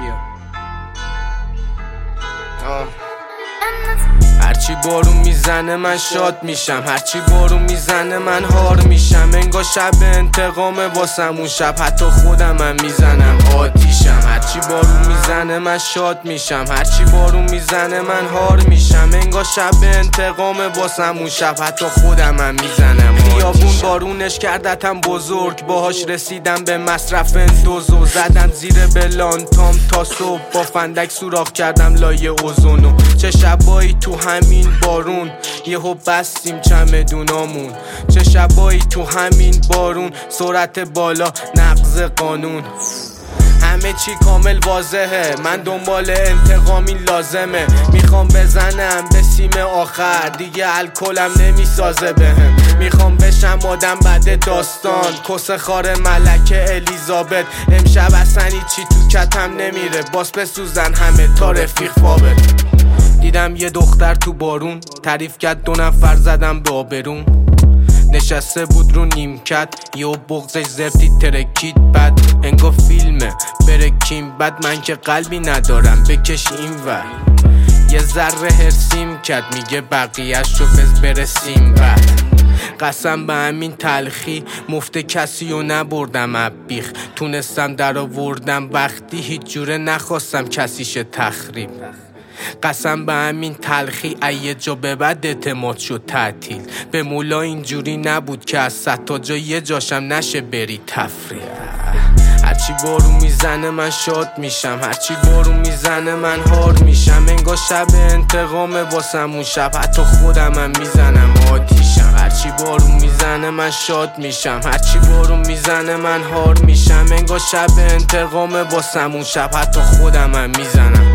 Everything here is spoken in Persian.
هرچی بارون میزنه من شاد میشم، هرچی بارون میزنه من هار میشم. انگار شب انتقام واسم اون شب حتی خودمم میزنم آتیشم. هرچی بارون میزنه من شاد میشم، هرچی بارون میزنه من هار میشم. انگار شب انتقام واسم اون شب حتی خودمم میزنم. خیابون بارونش کردتم بزرگ، باهاش رسیدم به مصرف اندوزو. زدم زیر بلانتام تا صبح، با فندک سوراخ کردم لایه اوزونو. چه شبایی تو همین بارون یهو بستیم چمدونامون. چه شبایی تو همین بارون سرعت بالا نقض قانون. همه چی کامل واضحه، من دنبال انتقامی لازمه. میخوام بزنم به سیم آخر، دیگه الکلم نمیسازه بهم. میخوام بشم آدم بعد داستان، کس خار ملکه الیزابت. امشب اصلا هیچی تو کتم نمیره، باز بسوزن همه تا رفیق فابت. دیدم یه دختر تو بارون، تعریف کرد 2 نفر زدم به آبرون. نشسته بود رو نیمکت، یه بغضش زرتی ترکید. بد انگار فیلمه برکیم بد، من که قلبی ندارم بکش این ور. یه ذره هرسیم کرد، میگه بقیه‌اش رو بز برسیم بعد. قسم به همین تلخی مفت کسی رو نبردم ابیخ. تونستم در آوردم وقتی هیچ جوره نخواستم کسیشه تخریب. قسم به همین تلخی ایه جا به بعد اعتماد شد تعطیل. به مولا اینجوری نبود که از 100 تا جا یه جاشم نشه بری تفریح. هرچی بارون میزنه من شاد میشم، هرچی بارون میزنه من هار میشم. انگار شب انتقام واسم اون شب حتی خودمم میزنم آتیشم. هرچی بارون میزنه من شاد میشم، هرچی بارون میزنه من هار میشم. انگار شب انتقام واسم اون شب حتی خودمم میزنم